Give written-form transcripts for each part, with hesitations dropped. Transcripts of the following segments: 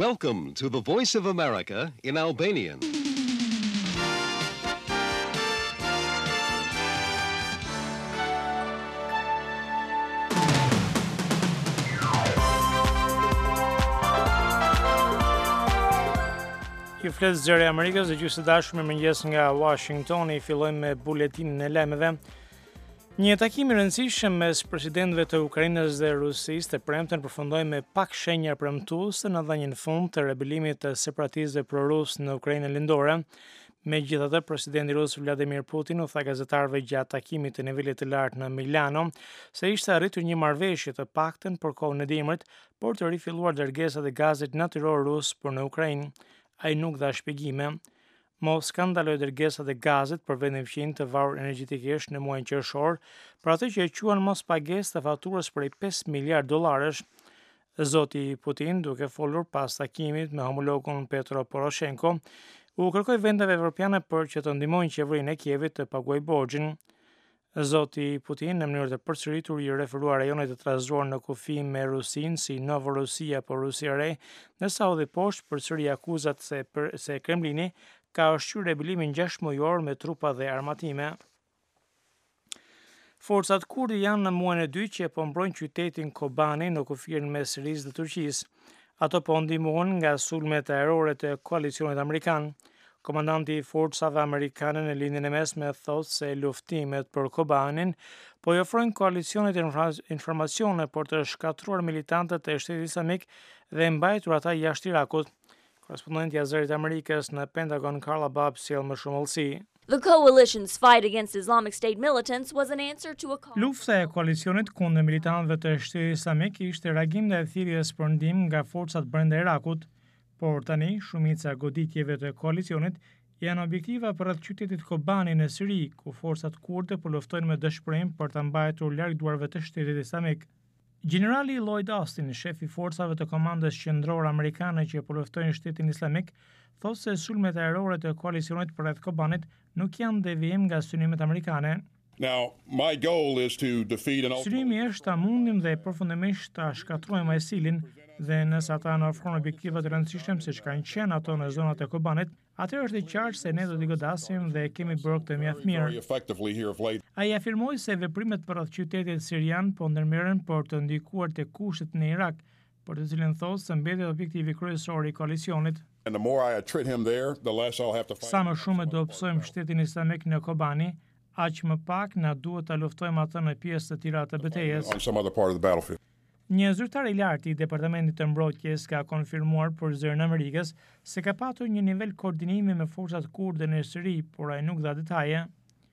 Welcome to the Voice of America in Albanian. Ju flet zëri i Amerikës dhe gjysmë dashur, mirëmëngjes nga Washingtoni. Fillojmë me buletinin e lajmeve. Një takim i rëndësishëm mes presidentëve të Ukrainës dhe Rusisë të premten përfundoi me pak shenja premtuese në dhënien fund të rebelimit të separatistëve prorus në Ukrainën lindore. Megjithatë, presidenti rus Vladimir Putin u tha gazetarëve gjatë takimit të nivelit të lartë në Milano se ishte arritur një marrëveshje të paktën për kohën e dimrit, por të rifilluar dërgesat e gazit natyror rus për në Ukrainë. Ai nuk dha shpjegime. Moska ndaloi dërgesat e gazit për vendin fqin të varur energjetikisht në muajin qershor, për atë që e quan mos pagesë të faturës prej 5 miliard dollarësh. Zoti Putin, duke folur pas takimit me homologun Petro Poroshenko, u kërkoi vendeve evropiane për që të ndihmojnë qeverinë e Kievit të paguajë borxhin. Zoti Putin, në mënyrë të përsëritur, i referua rajonet të trazuar në kufi me Rusinë si Novorosia apo Rusia e Re, ndërsa hodhi poshtë përsëri akuzat se Kremlini ka ushqyer rebelimin 6 mujor me trupa dhe armatime. Forcat kurde janë në muajin e dytë që po mbrojnë qytetin Kobani në kufirin mes Sirisë dhe Turqisë. Ato po ndihmohen nga sulmet ajrore të koalicionit amerikan. Komandanti i forcave amerikane në lindjen e mesme thotë se luftimet për Kobanin po i ofrojnë koalicionit informacione për të shkatruar militantët e Shtetit Islamik dhe mbajtur ata jashtë Irakut. Korespondenti i Azerit Amerikës në Pentagon Carla Babb sjell më shumë hollësi. The coalition's fight against Islamic State militants was an answer to a call. Lufta e koalicionit kundër militantëve të Shtetit Islamik ishte reagim ndaj thirrjes për ndihmë nga forcat brenda Irakut, por tani shumica goditjeve të koalicionit janë objektiva përreth qytetit Kobani në Siri, ku forcat kurde po luftojnë me dëshpërim për ta mbajtur larg duarve të Shtetit Islamik. Generali Lloyd Austin, shefi forcave të komandës qendrore amerikane që po luftojnë Shtetin Islamik, thotë se sulmet ajrore të koalicionit përreth Kobanit nuk janë devijim nga synimet amerikane. Now, my goal is to defeat an Synimi është ta mundim dhe përfundimisht ta shkatruajmë ISIL-in, dhe nëse ata na ofrojnë objektiva të rëndësishme siç kanë qenë ato në zonat e Kobanit, atëherë është i qartë se ne do t'i godasim dhe kemi bërë këtë mjaft mirë. Ai afirmoi se veprimet përreth qytetit sirian po ndërmerren për të ndikuar tek kushtet në Irak, për të cilën thotë se mbetet objektivi kryesor i koalicionit. And the more I attrit him there, the less I'll have to fight. Sa më shumë do opsojmë Shtetin Islamik në Kobani, aq më pak na duhet ta luftojmë atë në pjesë të tjera të betejës. On some other part of the battlefield. Një zyrtar i lartë i Departamentit të Mbrojtjes ka konfirmuar për zërin e Amerikës se ka patur një nivel koordinimi me forcat kurde në Siri, por ai nuk dha detaje.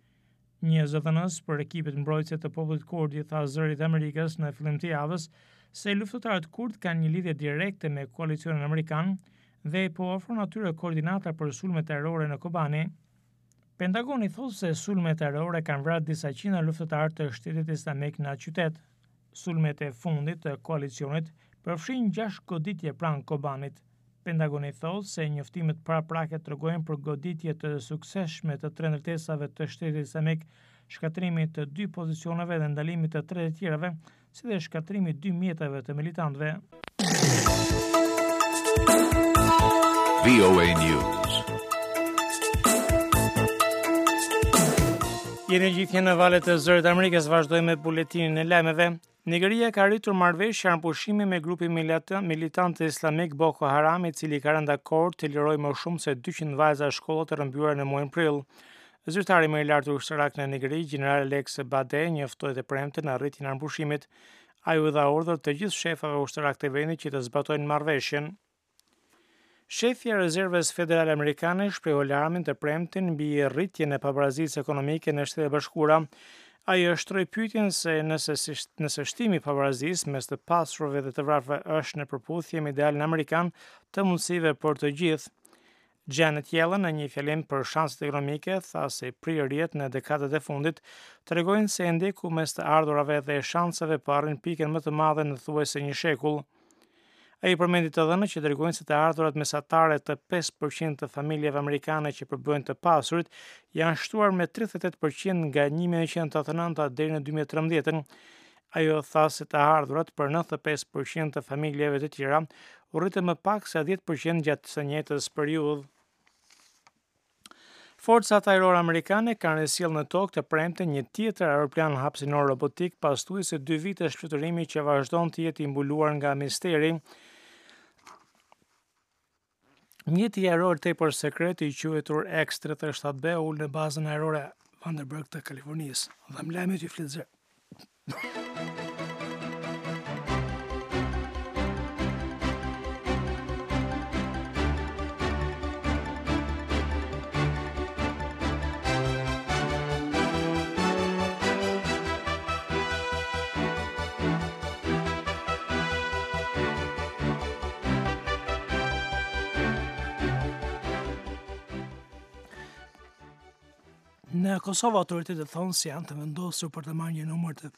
Një zëdhënës për ekipet mbrojtëse të popullit kurd i tha zërit e Amerikës në fillim të javës se luftëtarët kurd kanë një lidhje direkte me koalicionin amerikan dhe po ofron atyre koordinata për sulmet ajrore në Kobani. Pentagoni thotë se sulmet ajrore kanë vrarë disa qindra luftëtarë të Shtetit Islamik në atë qytet. Sulmet e fundit të koalicionit përfshin 6 goditje pranë Kobanit. Pentagoni thotë se njoftimet paraprake tregojnë për goditje të suksesshme të 3 ndërtesave të Shtetit Islamik, shkatrimit të 2 pozicioneve dhe ndalimit të 3 të tjerave, si dhe shkatrimit 2 mjeteve të militantëve. VOA News. Jeni gjithë në valët e zërit Amerikës, vazhdojmë me buletinin e lajmeve. Nigeria ka arritur marrëveshje pushimi me grupin militant islamik Boko Haram, i cili ka rënë dakord të lirojë më shumë se 200 vajza shkollë të rëmbyera në muajin prill. Zyrtari më i lartë ushtarak në Nigeri, General Alex Bade, njoftoi të premten arritjen e pushimit. Ai u dha urdhër të gjithë shefave ushtarak të vendit që të zbatojnë marrëveshjen. Shefi i rezervës federale amerikane shprehu alarmin të premten mbi rritjen e pavarësisë ekonomike në Shtetet e Bashkuara. Ai shtroi pyetjen se nëse shtimi i pavarësisë mes të pasurve dhe të vrarëve është në përputhje me idealin amerikan të mundësive për të gjithë. Janet Yellen, në një fjalim për shanset ekonomike, tha se prirjet në dekadat e fundit tregojnë se ndeku mes të ardhurave dhe shanseve po arrin pikën më të madhe në thuajse një shekull. Ai përmendi të dhënat që tregojnë se të ardhurat mesatare të 5% të familjeve amerikane që përbëhen të pasurit janë shtuar me 38% nga 1989 deri në 2013. Ajo tha se të ardhurat për 95% të familjeve të tjera u rritë më pak se 10% gjatë së njëjtës periudhë. Forcat ajrore amerikane kanë risjellë në tokë të premten një tjetër aeroplan hapësinor robotik pas thuaj se 2 vite shfrytërimi që vazhdon të jetë i mbuluar nga misteri. Mjeti ajror tepër sekret i quajtur X-37B ul në bazën ajrore Vandenberg të Kalifornisë. Dhe më lajmet i fletëzer. Në Kosovë autoritetet thonë se janë të vendosur për të marrë një numër të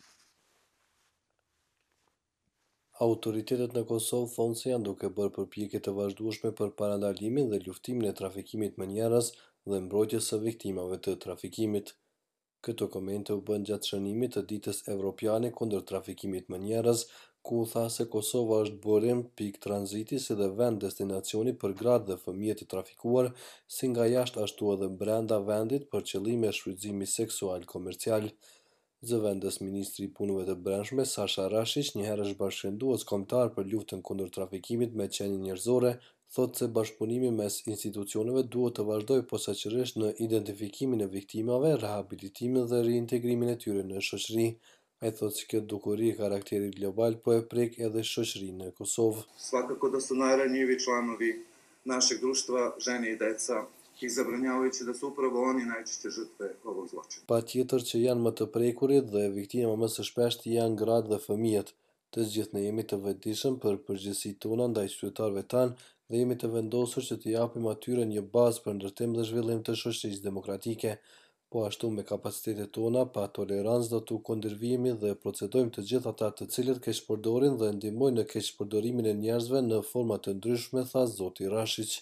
Autoritetet në Kosovë thonë se janë duke bërë përpjekje të vazhdueshme për parandalimin dhe luftimin e trafikimit me njerëz dhe mbrojtjes së viktimave të trafikimit. Këto komente u bën gjatë shënimit të ditës evropiane kundër trafikimit me njerëz, ku u tha se Kosova është burim pikë tranziti si dhe vend destinacioni për gratë dhe fëmijë të trafikuar, si nga jashtë ashtu edhe brenda vendit për qëllime shfrytëzimi seksual komercial. Zëvendës ministri i punëve të brendshme Sasha Rashić, një herësh bashkëndues kombëtar për luftën kundër trafikimit me qenie njerëzore, thotë se bashkëpunimi mes institucioneve duhet të vazhdojë posaçërisht në identifikimin e viktimave, rehabilitimin dhe reintegrimin e tyre në shoqëri. Ai thotë se kjo dukuri karakteri global po e prek edhe shoqërinë në Kosovë. Svakako da su najranjiviji članovi našeg društva, žene i deca, i zabrinjavajući da su upravo oni najčešće žrtve ovog zločina. Patjetër që janë më të prekurit dhe viktima më së shpeshti janë gratë dhe fëmijët. Të gjithë ne jemi të vetëdijshëm për përgjegjësitë tona ndaj qytetarëve tanë dhe jemi të vendosur që të japim atyre një bazë për ndërtim dhe zhvillim të shoqërisë demokratike. Po ashtu me kapacitetet tona, pa tolerancë do të kundërvijemi dhe procedojmë të gjithë ata të cilët keqpërdorin dhe ndihmojnë në keqpërdorimin e njerëzve në forma të ndryshme, tha zoti Rashić.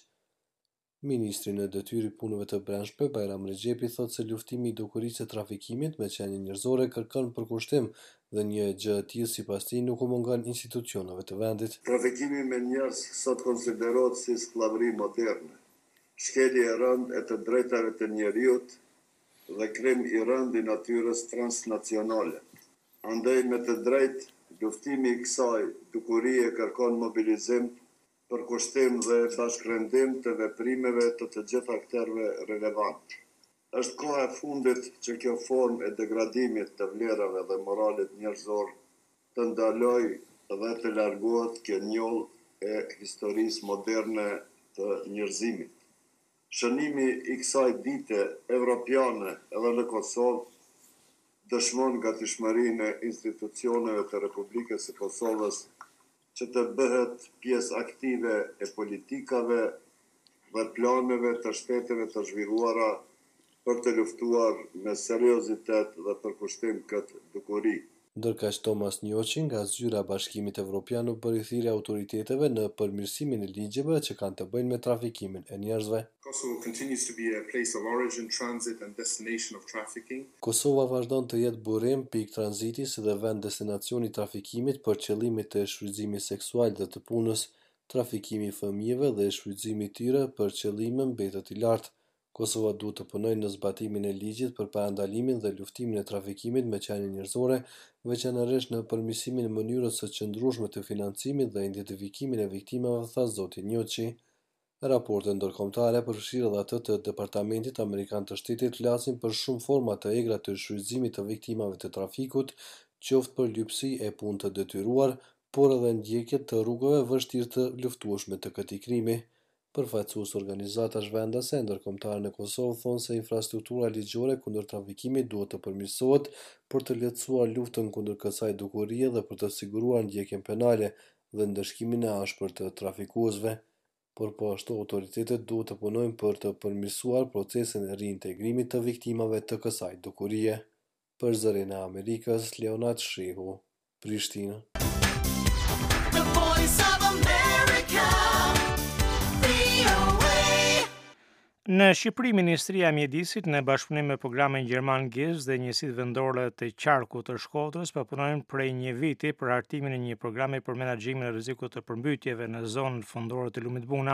Ministri në detyrë i punëve të brendshme Bajram Rexhepi thotë se luftimi i dukurisë së trafikimit me qenie njerëzore kërkon përkushtim dhe një gjë e tillë sipas tij nuk u mungon institucioneve të vendit. Trafikimi me njerëz sot konsiderohet si skllavëri moderne, shkelje e rëndë e të drejtave të njeriut dhe krim i rënd i natyrës transnacionale. Andaj me të drejtë, luftimi i kësaj dukurie kërkon mobilizim, përkushtim dhe bashkërendim të veprimeve të të gjitha aktorëve relevant. Është koha e fundit që kjo formë e degradimit të vlerave dhe moralit njerëzor të ndalojë dhe të largohet kjo njollë e historisë moderne të njerëzimit. Shënimi i kësaj dite evropiane edhe në Kosovë dëshmon gatishmërinë e institucioneve të Republikës së Kosovës që të bëhet pjesë aktive e politikave dhe planeve të shteteve të zhvilluara për të luftuar me seriozitet dhe përkushtim këtë dukuri. Ndërkaq Thomas Njoçi nga zyra Bashkimit Evropian u bëri thirrje autoriteteve në përmirësimin e ligjeve që kanë të bëjnë me trafikimin e njerëzve. Kosovo continues to be a place of origin, transit and destination of trafficking. Kosova vazhdon të jetë burim, pikë tranziti si dhe vend destinacioni i trafikimit për qëllime të shfrytëzimit seksual dhe të punës, trafikimi i fëmijëve dhe shfrytëzimi i tyre për qëllime mbetet i lartë. Kosova duhet të punojë në zbatimin e ligjit për parandalimin dhe luftimin e trafikimit me qenie njerëzore, veçanërisht në përmirësimin e mënyrës së qëndrueshme të financimit dhe identifikimin e viktimave, tha zoti Njoçi. Raportet ndërkombëtare përfshirë edhe atë të Departamentit Amerikan të Shtetit flasin për shumë forma të egra të shfrytëzimit të viktimave të trafikut, qoftë për lypsi e punë të detyruar, por edhe ndjekje të rrugëve vështirë të luftueshme të këtij krimi. Përfaqësues organizatash vendase ndërkombëtare në Kosovë thonë se infrastruktura ligjore kundër trafikimit duhet të përmirësohet për të lehtësuar luftën kundër kësaj dukurie dhe për të siguruar ndjekjen penale dhe ndëshkimin e ashpër të trafikuesve. Por po ashtu autoritetet duhet të punojnë për të përmirësuar procesin e reintegrimit të viktimave të kësaj dukurie. Për Zërin e Amerikës, Leonard Shrihu, Prishtinë. The Voice of America. Në Shqipëri, Ministria e Mjedisit në bashkëpunim me programin gjerman GIZ dhe njësitë vendore të qarkut të Shkodrës punojnë prej një viti për hartimin e një programi për menaxhimin e rrezikut të përmbytjeve në zonën fundore të lumit Buna.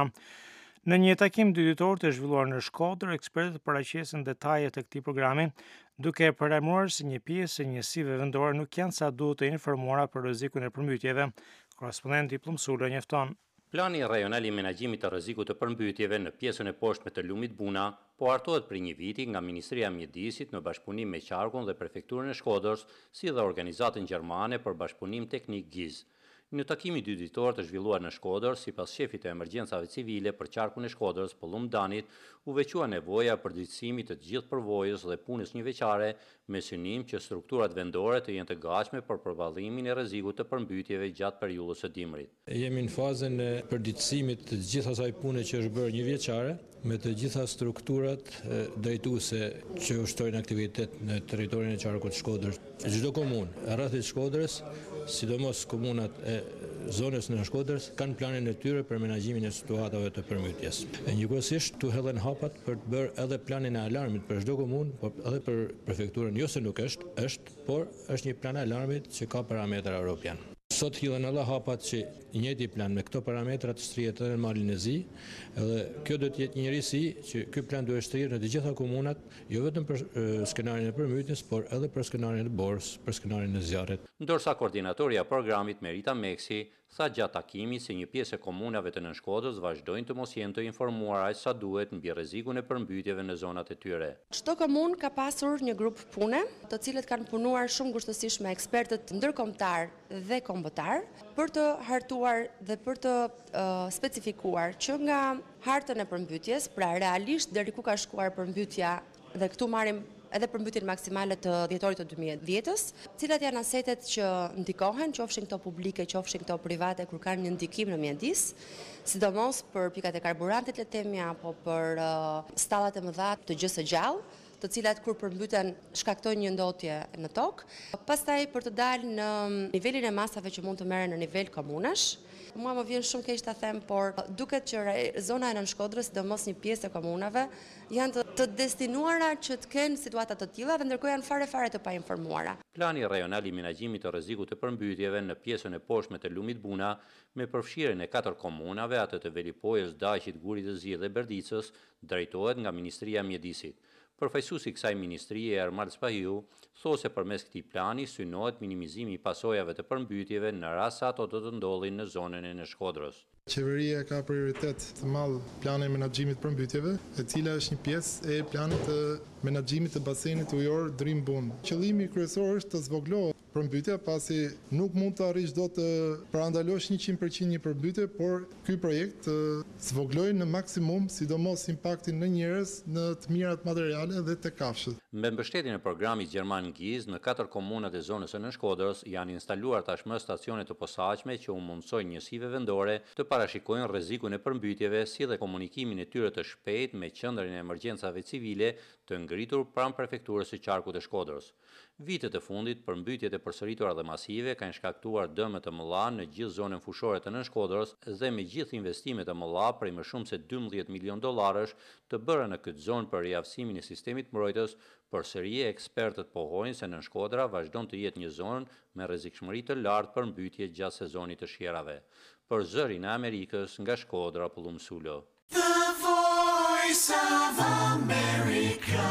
Në një takim dy ditor të zhvilluar në Shkodër, ekspertët paraqesin detajet e këtij programi, duke parajmëruar se një pjesë e njësive vendore nuk janë sa duhet të informuara për rrezikun e përmbytjeve. Korrespondenti Plumsulo njofton. Plani rajonal i menaxhimit të rrezikut të përmbytjeve në pjesën e poshtme të lumit Buna po hartohet për një viti nga Ministria e Mjedisit në bashkëpunim me qarkun dhe prefekturën e Shkodrës, si dhe organizatën gjermane për bashkëpunim teknik GIZ. Në takimin dy ditor të zhvilluar në Shkodër, sipas shefit të emergjencave civile për qarkun e Shkodrës, Pollum Danit, u veçua nevoja për drejtësimit të gjithë përvojës dhe punës njëveçare, me synim që strukturat vendore të jenë të gatshme për përballimin e rrezikut të përmbytjeve gjatë periudhës së dimrit. Jemi në fazën e përditësimit të gjithë asaj pune që është bërë njëvjeçare, me të gjitha strukturat drejtuese që ushtrojnë aktivitet në territorin e qarkut të Shkodrës. Çdo komunë rreth Shkodrës, sidomos komunat e zonës në Shkodrës, kanë planin e tyre për menaxhimin e situatave të përmbytjes. Njëkohësisht tu hedhen hapat për të bërë edhe planin e alarmit për çdo komunë, por edhe për prefekturën, jo se nuk është, por është një plan e alarmit që ka parametra evropian. Sot hidhen edhe hapat që njëjti plan me këto parametra të shtrihet edhe në malin e Zi, edhe kjo do të jetë një risi që ky plan duhet shtrihet në të gjitha komunat, jo vetëm për skenarin e përmbytjes, por edhe për skenarin e Borës, për skenarin e zjarrit. Ndërsa koordinatorja e programit Merita Meksi tha gjatë takimit se një pjesë e komunave të Nënshkodrës vazhdojnë të mos jenë të informuara aq sa duhet mbi rrezikun e përmbytjeve në zonat e tyre. Çdo komunë ka pasur një grup pune, të cilët kanë punuar shumë kushtësisht me ekspertët ndërkombëtar dhe kombëtar për të hartuar dhe për të specifikuar që nga hartën e përmbytjes, pra realisht deri ku ka shkuar përmbytja, dhe këtu marrim edhe përmbytjen maksimale të dhjetorit të 2010-s, cilat janë asetet që ndikohen, qofshin këto publike, qofshin këto private, kur kanë një ndikim në mjedis, sidomos për pikat e karburantit le themi, apo për stallat e mëdha të gjës së gjallë, të cilat kur përmbyten shkaktojnë një ndotje në tokë. Pastaj për të dalë në nivelin e masave që mund të merren në nivel komunesh, mua më vjen shumë keq ta them, por duket që zona e Nënshkodrës, sidomos një pjesë e komunave, janë të destinuara që të kenë situata të tilla dhe ndërkohë janë fare të painformuara. Plani rajonal i menaxhimit të rrezikut të përmbytjeve në pjesën e poshtme të lumit Buna, me përfshirjen e 4 komunave, atë të Velipojës, Daqit, Gurit të Zi dhe Berdicës, drejtohet nga Ministria e Mjedisit. Përfaqësuesi i kësaj ministrie, Ermal Spahiu, thosë se përmes këtij plani synohet minimizimi i pasojave të përmbytjeve në rast se ato do të ndodhin në zonën e Nënshkodrës. Qeveria ka prioritet të madh planin e menaxhimit të përmbytjeve, e cila është një pjesë e planit të menaxhimit të basenit ujor Drim Bun. Qëllimi kryesor është të zvoglohet përmbytja, pasi nuk mund të arrish dot të parandalosh 100% një përmbytje, por ky projekt të zvoglojë në maksimum, sidomos impaktin në njerëz, në të mirat materiale dhe të kafshët. Me mbështetjen e programit gjerman GIZ, në 4 komunat e zonës së Nënshkodrës janë instaluar tashmë stacione të posaçme që u mundsojnë njësive vendore të parashikojnë rrezikun e përmbytjeve, si dhe komunikimin e tyre të shpejt me qendrën e emergjencave civile të ngritur pranë prefekturës së qarkut të Shkodrës. Vitet e fundit, përmbytjet e përsëritura dhe masive kanë shkaktuar dëme të mëdha në gjithë zonën fushore të Nënshkodrës dhe me gjithë investimet e mëdha prej më shumë se $12 milion të bëra në këtë zonë për riavësimin e sistemit mbrojtës, përsëri ekspertët pohojnë se Nënshkodra vazhdon të jetë një zonë me rrezikshmëri të lartë për mbytje gjatë sezonit të shjerave. Për Zërin e Amerikës, nga Shkodra, Plumsulo. The Voice of America.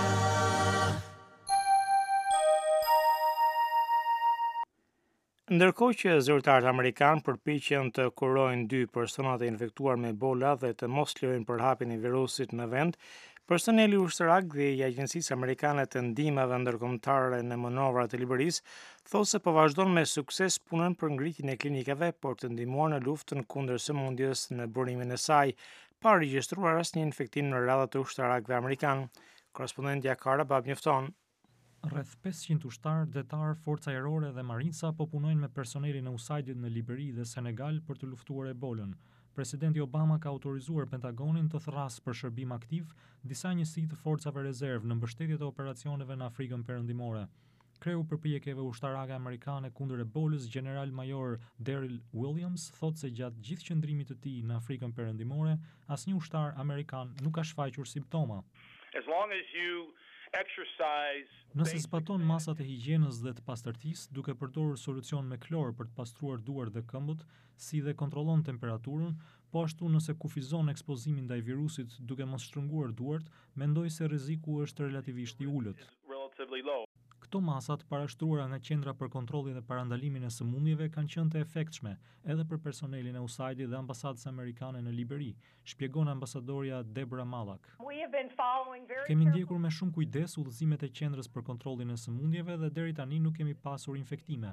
Ndërkohë që zyrtarët amerikanë përpiqen të kurojnë 2 personat e infektuar me Ebola dhe të mos lejojnë përhapjen e virusit në vend, personeli ushtarak dhe i Agjencisë Amerikane të Ndihmave Ndërkombëtare në manovrat e Liberisë thotë se po vazhdon me sukses punën për ngritjen e klinikave për të ndihmuar në luftën kundër sëmundjes në burimin e saj, pa regjistruar asnjë infektim në radhët të ushtarakëve amerikanë. Korrespondenti Akara Bab njofton. Rreth 500 ushtar, detar, forca ajrore dhe marinsa po punojnë me personelin e USAID-it në Liberi dhe Senegal për të luftuar Ebolën. Presidenti Obama ka autorizuar Pentagonin të thrasë për shërbim aktiv disa njësi të forcave rezervë në mbështetje të operacioneve në Afrikën Perëndimore. kreu përpjekjeve ushtarake amerikane kundër Ebolës, General Major Daryl Williams, thotë se gjatë gjithë qëndrimit të tij në Afrikën Perëndimore, asnjë ushtar amerikan nuk ka shfaqur simptoma. Nëse zbaton masat e higjienës dhe të pastërtisë, duke përdorur solucion me klor për të pastruar duart dhe këmbët, si dhe kontrollon temperaturën, po ashtu nëse kufizon ekspozimin ndaj virusit duke mos shtrënguar duart, mendoj se rreziku është relativisht I ulët. Këto masat, parashtruara nga Qendra për Kontrollin dhe Parandalimin e Sëmundjeve, kanë qenë të efektshme edhe për personelin e USAID-it dhe ambasadës amerikane në Liberi, shpjegon ambasadorja Deborah Malak. Kemi ndjekur me shumë kujdes udhëzimet e Qendrës për Kontrollin e Sëmundjeve dhe deri tani nuk kemi pasur infektime.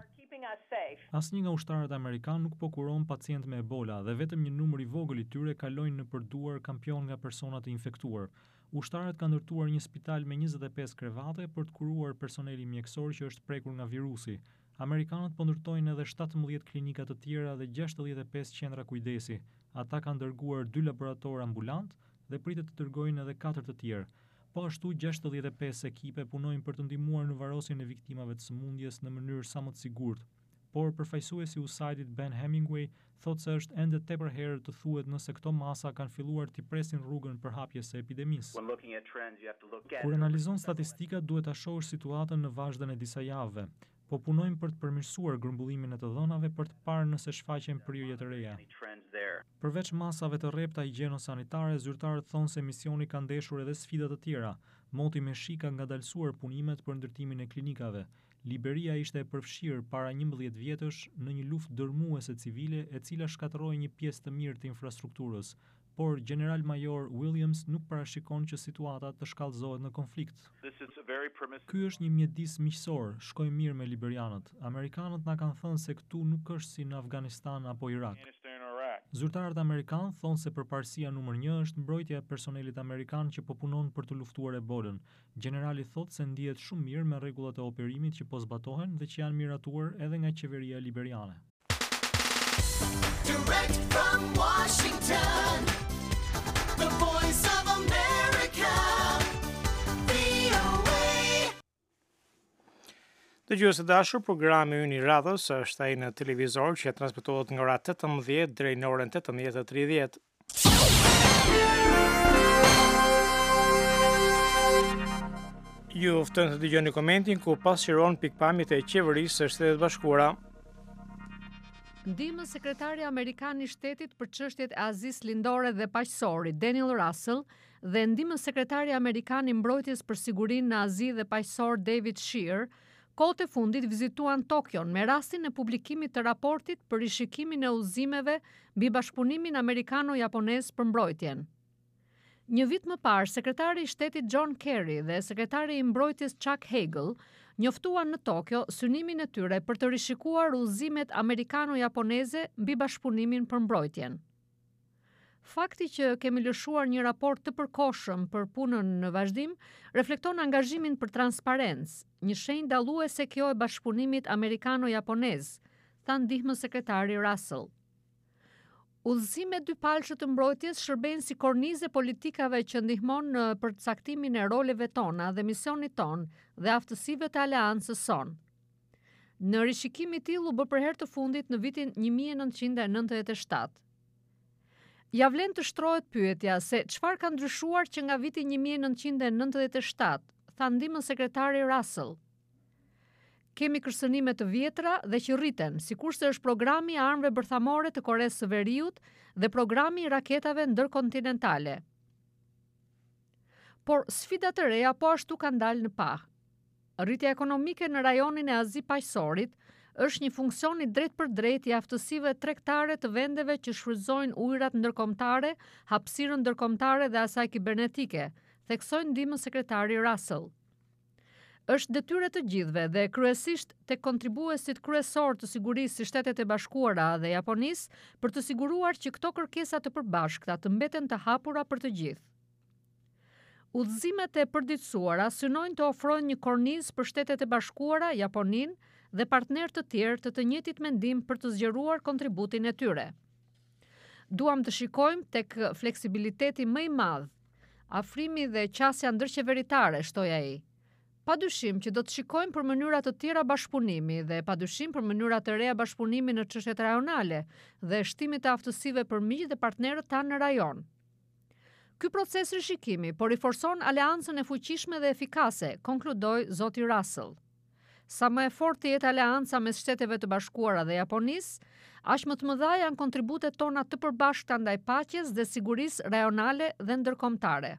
Asnjë nga ushtarët amerikan nuk po kuron pacient me Ebola dhe vetëm një numër I vogël I tyre kalojnë në përduar kampion nga persona të infektuar. Ushtarët kanë ndërtuar një spital me 25 krevate për të kuruar personelin mjekësor që është prekur nga virusi. Amerikanët po ndërtojnë edhe 17 klinika të tjera dhe 65 qendra kujdesi. Ata kanë dërguar 2 laborator ambulant dhe pritet të dërgojnë edhe 4 të tjerë. Po ashtu 65 ekipe punojnë për të ndihmuar në varrosjen e viktimave të sëmundjes në mënyrë sa më të sigurt. Por përfaqësuesi I USAID-it Ben Hemingway thotë se është ende tepër herë të thuhet nëse këto masa kanë filluar t'i presin rrugën për hapjes së epidemisë. Kur analizon statistikat, duhet ta shohësh situatën në vazhdën e disa javëve. Po punojmë për të përmirësuar grumbullimin e të dhënave për të parë nëse shfaqen prirje të reja. Përveç masave të rrepta higjieno-sanitare, zyrtarët thonë se misioni ka ndeshur edhe sfida të tjera. Moti me shi ka ngadalësuar punimet për ndërtimin e klinikave. Liberia ishte e përfshirë para 11 vjetësh në një luftë dërmuese civile e cila shkatërroi një pjesë të mirë të infrastrukturës, por General Major Williams nuk parashikon që situata të shkallëzohet në konflikt. Ky është një mjedis miqësor, shkoj mirë me liberianët. Amerikanët na kanë thënë se këtu nuk është si në Afganistan apo Irak. Zyrtarët amerikanë thonë se përparësia numër 1 është mbrojtja e personelit amerikan që po punon për të luftuar Ebolën. Generali thotë se ndihet shumë mirë me rregullat e operimit që po zbatohen dhe që janë miratuar edhe nga qeveria liberiane. Direct from Washington, the voice of America, VOA. Dëgjues të dashur, programi ynë I radhës është ai në televizor që transmetohet nga ora 18 deri në orën 18:30. Ju ftoj të dëgjoni komentin ku pasqyron pikpamjet e qeverisë së Shtetit të Bashkuara. Ndihmës sekretari amerikan I shtetit për çështjet e azisë lindore dhe paqësori, Daniel Russell, dhe ndihmës sekretari amerikan I mbrojtjes për sigurinë në Azi dhe paqësor, David Shear, kohët e fundit vizituan Tokion me rastin e publikimit të raportit për rishikimin e udhëzimeve mbi bashkëpunimin amerikano-japonez për mbrojtjen. Një vit më parë, sekretari I shtetit John Kerry dhe sekretari I mbrojtjes Chuck Hagel njoftuan në Tokyo synimin e tyre për të rishikuar udhëzimet amerikano-japoneze mbi bashkëpunimin për mbrojtjen. Fakti që kemi lëshuar një raport të përkohshëm për punën në vazhdim reflekton angazhimin për transparencë, një shenjë dalluese kjo e bashkëpunimit amerikano-japonez, tha ndihmës sekretari Russell. Udhëzimet dypalëshe të mbrojtjes shërbejnë si kornizë politikave që ndihmon në përcaktimin e roleve tona dhe misionit ton dhe aftësive të aleancës son. Në rishikim I tillë u bë për herë të fundit në vitin 1997. Ja vlen të shtrohet pyetja se çfarë ka ndryshuar që nga viti 1997, tha ndihmës sekretari Russell. Kemi kërcënime të vjetra dhe që rriten, sikurse është programi I armëve bërthamore të Koresë së Veriut dhe programi I raketave ndërkontinentale. Por sfidat e reja po ashtu kanë dalë në pah. Rritja ekonomike në rajonin e Azi paqësorit është një funksion I drejt për drejt I aftësive tregtare të vendeve që shfrytëzojnë ujërat ndërkombëtare, hapësirën ndërkombëtare dhe asaj kibernetike, theksoi ndihmës sekretari Russell. Është detyrë të gjithëve dhe kryesisht tek kontribuesit kryesor të sigurisë si Shtetet e Bashkuara dhe Japonisë për të siguruar që këto kërkesa të përbashkëta të mbeten të hapura për të gjithë. Udhëzimet e përditësuara synojnë të ofrojnë një kornizë për Shtetet e Bashkuara, Japoninë dhe partnerë të tjerë të njëjtit mendim për të zgjeruar kontributin e tyre. Duam të shikojmë tek fleksibiliteti më I madh, afrimi dhe qasja ndërqeveritare, shtoi ai. Padyshim që do të shikojmë për mënyra të tjera bashkëpunimi dhe padyshim për mënyra të reja bashkëpunimi në çështjet rajonale dhe shtimit të aftësive për miqtë dhe partnerët tanë në rajon. Ky proces rishikimi po riforson aleancën e fuqishme dhe efikase, konkludoi zoti Russell. Sa më e fortë të jetë aleanca mes Shteteve të Bashkuara dhe Japonisë, aq më të mëdha janë kontributet tona të përbashkëta ndaj paqes dhe sigurisë rajonale dhe ndërkombëtare.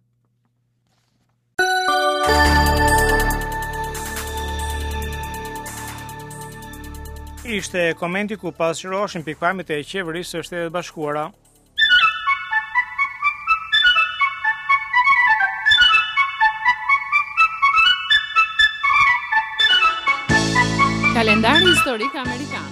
Ishte komenti ku pasqyroheshin pikpamjet e qeverisë së Shtetit Bashkuara. Kalendari historik amerikan.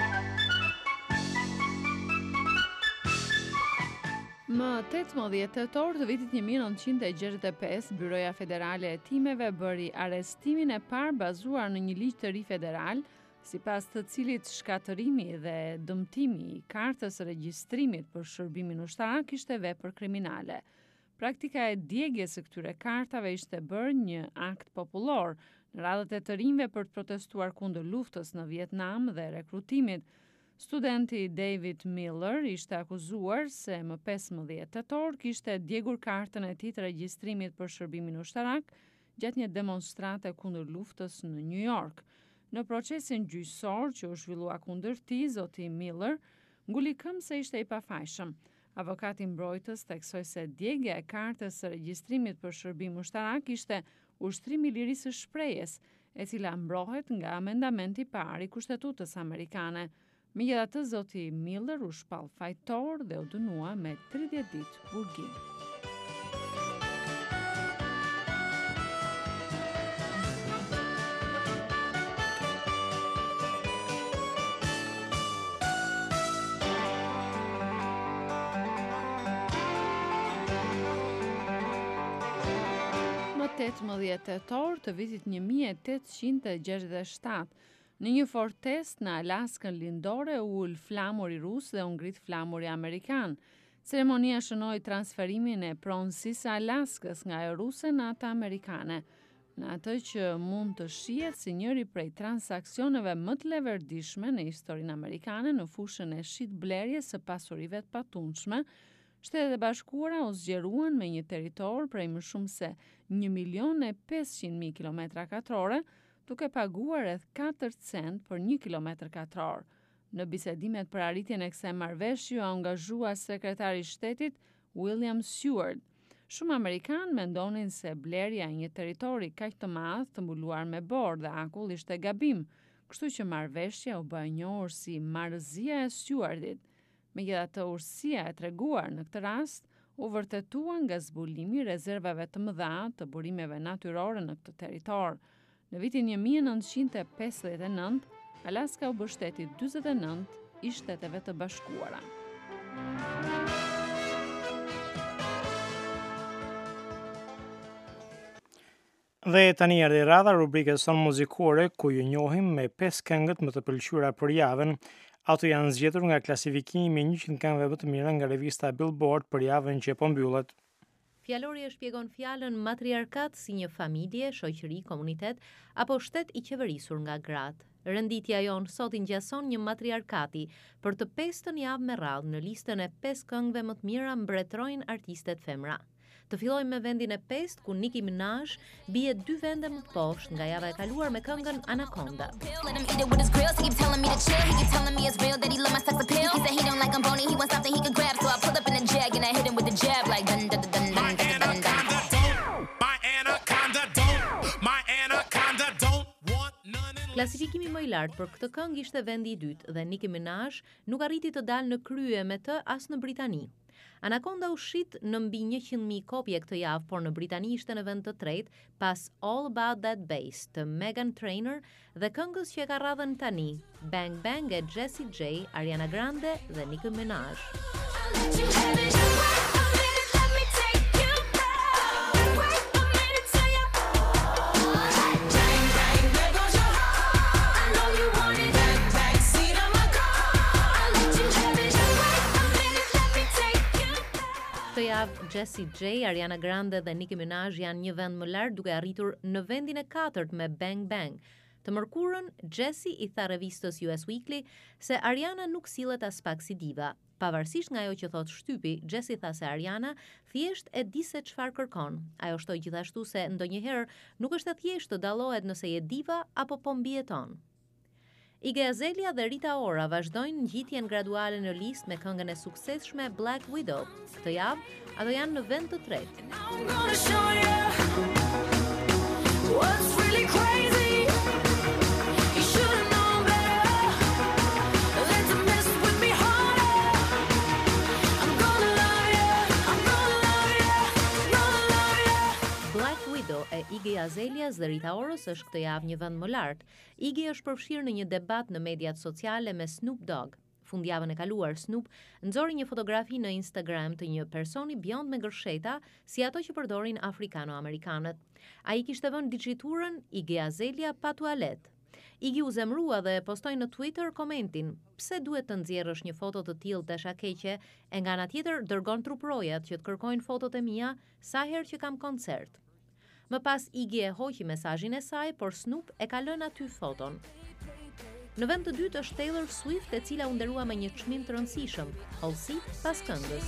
Më 18 tetor të vitit 1965, Byroja Federale e Timeve bëri arrestimin e parë bazuar në një ligj të ri federal, sipas të cilit shkatërimi dhe dëmtimi i kartës së regjistrimit për shërbimin ushtarak ishte vepër kriminale. Praktika e djegjes së këtyre kartave ishte bërë një akt popullor në radhët e të rinjve për të protestuar kundër luftës në Vietnam dhe rekrutimit. Studenti David Miller ishte akuzuar se më 15 tetor kishte djegur kartën e tij të regjistrimit për shërbimin ushtarak gjatë një demonstrate kundër luftës në New York. Në procesin gjyqësor që u zhvillua kundër tij, zoti Miller nguli këmbë se ishte i pafajshëm. Avokati mbrojtës theksoi se djegja e kartës së regjistrimit për shërbim ushtarak ishte ushtrim i lirisë së shprehjes, e cila mbrohet nga amendamenti i parë i Kushtetutës amerikane. Megjithatë, zoti Miller u shpall fajtor dhe u dënua me 30 ditë burgim. Më 18 tetor të vitit 1867, në një fortesë në Alaskën lindore u ul flamuri rus dhe u ngrit flamuri amerikan. Ceremonia shënoi transferimin e pronësisë së Alaskës nga ajo ruse në atë amerikane, në atë që mund të shihet si njëri prej transaksioneve më të leverdishme në historinë amerikane në fushën e shitblerjes së pasurive të patundshme. Shtetet e Bashkuara u zgjeruan me një territor prej më shumë se 1.500.000 km2, duke paguar rreth 4 cent për 1 km2. Në bisedimet për arritjen e kësaj marrëveshje u angazhua sekretari i shtetit William Seward. Shumë amerikanë mendonin se blerja e një territori kaq të madh të mbuluar me borë dhe akull ishte gabim, kështu që marrëveshja u bë e njohur si Marrëzia e Sewardit. Megjithatë, urësia e treguar në këtë rast u vërtetua nga zbulimi i rezervave të mëdha të burimeve natyrore në këtë territor. Në vitin 1959, Alaska u bë shteti 49 i Shteteve të Bashkuara. Dhe tani erdhi rradha rubrikës sonë muzikore ku ju njohim me 5 këngët më të pëlqyera për javën. Ato janë zgjedhur nga klasifikimi i 100 këngëve më të mira nga revista Billboard për javën që po mbyllet. Fjalori e shpjegon fjalën matriarkat si një familje, shoqëri, komunitet apo shtet i qeverisur nga gratë. Renditja jon sot i ngjason një matriarkati. Për të 5ën javë me radhë në listën e 5 këngëve më të mira mbretërojnë artistet femra. Të fillojmë me vendin e 5 ku Nicki Minaj bie 2 vende më poshtë nga java e kaluar me këngën Anaconda. Klasifikimi më i lartë për këtë këngë ishte vendi i dytë dhe Nicki Minaj nuk arriti të dalë në krye me të as në Britani. Anaconda u shit në mbi 100.000 kopje këtë javë, por në Britani ishte në vend të tretë pas All About That Bass të Meghan Trainor dhe këngës që ka radhën tani, Bang Bang e Jessie J, Ariana Grande dhe Nicki Minaj. Këtë javë Jessie J, Ariana Grande dhe Nicki Minaj janë një vend më lart duke arritur në vendin e 4 me Bang Bang. Të mërkurën, Jessie i tha revistës US Weekly se Ariana nuk sillet as pak si diva. Pavarësisht nga ajo që thot shtypi, Jessie tha se Ariana thjesht e di se çfarë kërkon. Ajo shtoi gjithashtu se ndonjëherë nuk është e thjeshtë të dallohet nëse je diva apo po mbijeton. Iggy Azalea dhe Rita Ora vazhdojnë ngjitjen graduale në listë me këngën e suksesshme Black Widow. Këtë javë, ato janë në vend të tretë. E Iggy Azaleas dhe Rita Oras është këtë javë një vend më lart. Iggy është përfshirë në një debat në mediat sociale me Snoop Dogg. Fundjavën e kaluar, Snoop nxori një fotografi në Instagram të një personi bjond me gërsheta, si ato që përdorin afrikano-amerikanët. Ai kishte vënë digiturën Iggy Azalea pa tualet. Iggy u zemrua dhe postoi në Twitter komentin: "Pse duhet të nxjerrësh një foto të tillë tasha keqe, e nga ana tjetër dërgon truprojat që të kërkojnë fotot e mia sa herë që kam koncert." Më pas Iggy e hoqi mesazhin e saj, por Snoop e ka lënë aty foton. Në vend të dytë është Taylor Swift, e cila u nderua me një çmim të rëndësishëm, Halsey pas këngës.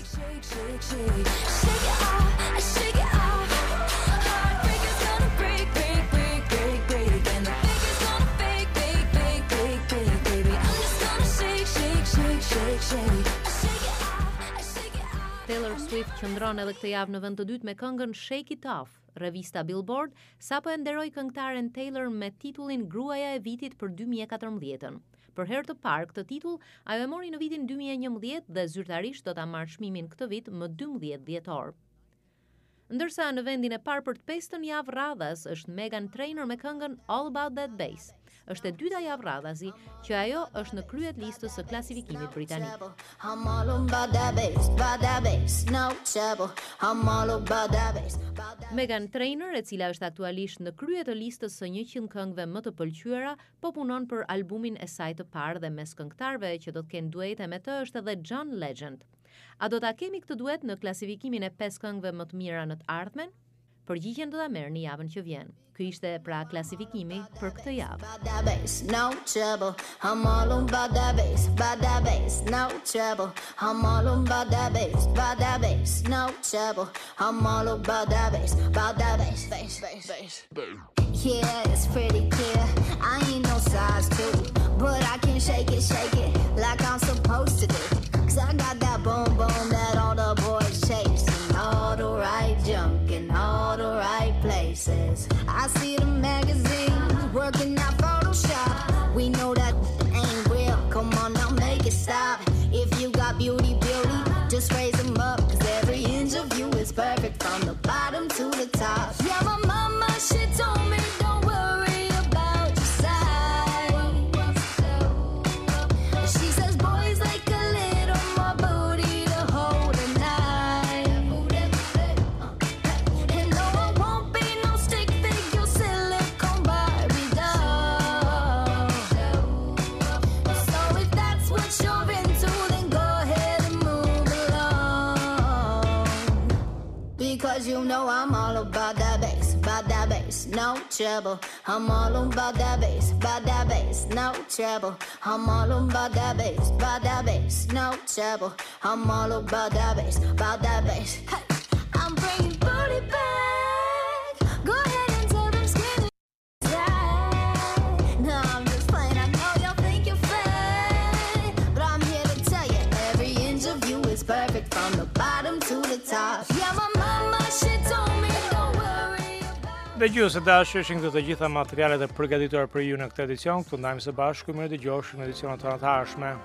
Taylor Swift qëndron edhe këtë javë në vend të dytë me këngën Shake It Off. Revista Billboard sapo e nderoi këngëtaren Taylor me titullin Gruaja e vitit për 2014. Për herë të parë këtë titull ajo e mori në vitin 2011 dhe zyrtarisht do ta marrë çmimin këtë vit më 12 dhjetor. Ndërsa në vendin e parë për të pestën javë radhas është Meghan Trainor me këngën All About That Bass. Është e dyta javë radhazi që ajo është në kryet listës së klasifikimit britanik. Meghan Trainor, e cila është aktualisht në krye të listës së 100 këngëve më të pëlqyera, po punon për albumin e saj të parë dhe mes këngëtarëve që do të kenë duete me të është edhe John Legend. A do ta kemi këtë duet në klasifikimin e 5 këngëve më të mira në të ardhmen? Përgjigjen do ta merrni javën që vjen. Ky ishte pra klasifikimi për këtë javë. No trouble, I'm all about that bass, no trouble, I'm all about that bass, no trouble, I'm all about that bass, bass. Yeah, it's pretty clear, I ain't no size 2, but I can shake it like I'm supposed to do. 'Cause I got that boom boom that all the boys chase, and all the right junk in all the right places. I see the magazines working out Photoshop. We know that ain't real. Come on now, make it stop. If you got beauty, just raise them up. 'Cause every inch of you is perfect from the bottom to the top. Yeah, my mama, she told me don't worry about your size. She says boys like a little more booty to hold at night. And no, I won't be no stick figure silicone Barbie doll. So if that's what you're into, then go ahead and move along. Because you know I'm all about that bass, no trouble. I'm all about that bass, no trouble. I'm all about that bass, no trouble. I'm all about that bass, Hey, I'm bringing booty back. Go ahead and tell them skinny side. No, I'm just playing. I know y'all think you're fake, but I'm here to tell you every inch of you is perfect from the bottom to the top. Yeah, my mama, she told me don't worry. Dhe gjusë e dashur, ishin këto të gjitha materialet e përgatitura për ju në këtë edicion. Këtu ndajmë së bashku, mirë dëgjosh në edicionet tona të ardhshme.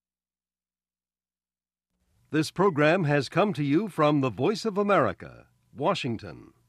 This program has come to you from the Voice of America, Washington.